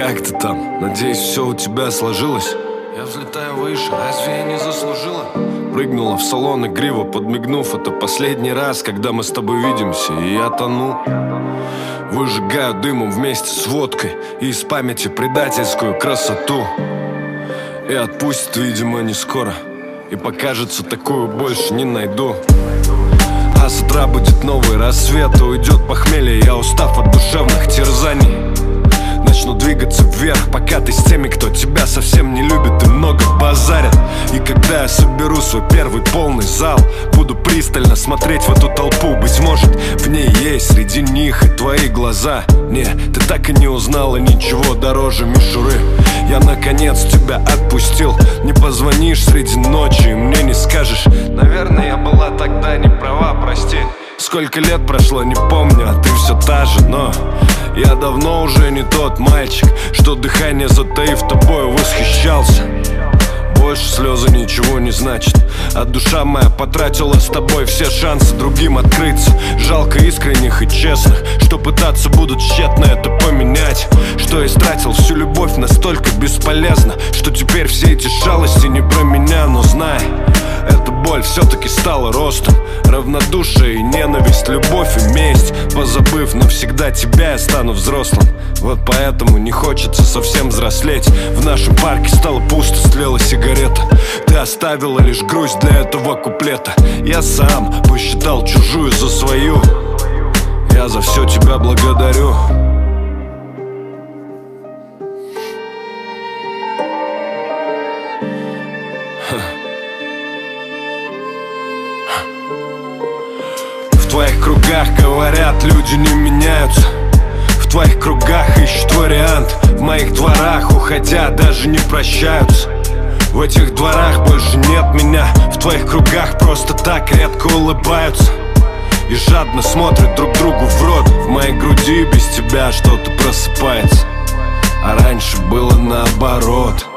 как ты там? Надеюсь, все у тебя сложилось? Я взлетаю выше, разве я не заслужила? Прыгнула в салон игриво, подмигнув. Это последний раз, когда мы с тобой видимся, и я тону. Выжигаю дымом вместе с водкой и из памяти предательскую красоту. И отпустит, видимо, не скоро, и покажется, такую больше не найду. А с утра будет новый рассвет, уйдет похмелье, я устав от душевных терзаний. Начну двигаться вверх, пока ты с теми, кто тебя совсем не любит и много базарят. И когда я соберу свой первый полный зал, буду пристально смотреть в эту толпу. Быть может, в ней есть среди них и твои глаза. Не, ты так и не узнала ничего дороже мишуры. Я наконец тебя отпустил. Не позвонишь среди ночи и мне не скажешь: наверное, я была тогда не права, прости. Сколько лет прошло, не помню, а ты все та же. Но я давно уже не тот мальчик, что дыхание затаив тобой восхищался. Больше слезы ничего не значит, а душа моя потратила с тобой все шансы другим открыться. Жалко искренних и честных, что пытаться будут тщетно это поменять. Что истратил всю любовь настолько бесполезно, что теперь все эти шалости не про меня. Но знай, эта боль все-таки стала ростом. Равнодушие и ненависть, любовь и месть. Позабыв навсегда тебя, я стану взрослым. Вот поэтому не хочется совсем взрослеть. В нашем парке стало пусто, стлела сигарета. Ты оставила лишь грусть для этого куплета. Я сам посчитал чужую за свою. Я за все тебя благодарю. В твоих кругах говорят, люди не меняются. В твоих кругах ищут вариант. В моих дворах, уходя, даже не прощаются. В этих дворах больше нет меня. В твоих кругах просто так редко улыбаются и жадно смотрят друг другу в рот. В моей груди без тебя что-то просыпается, а раньше было наоборот.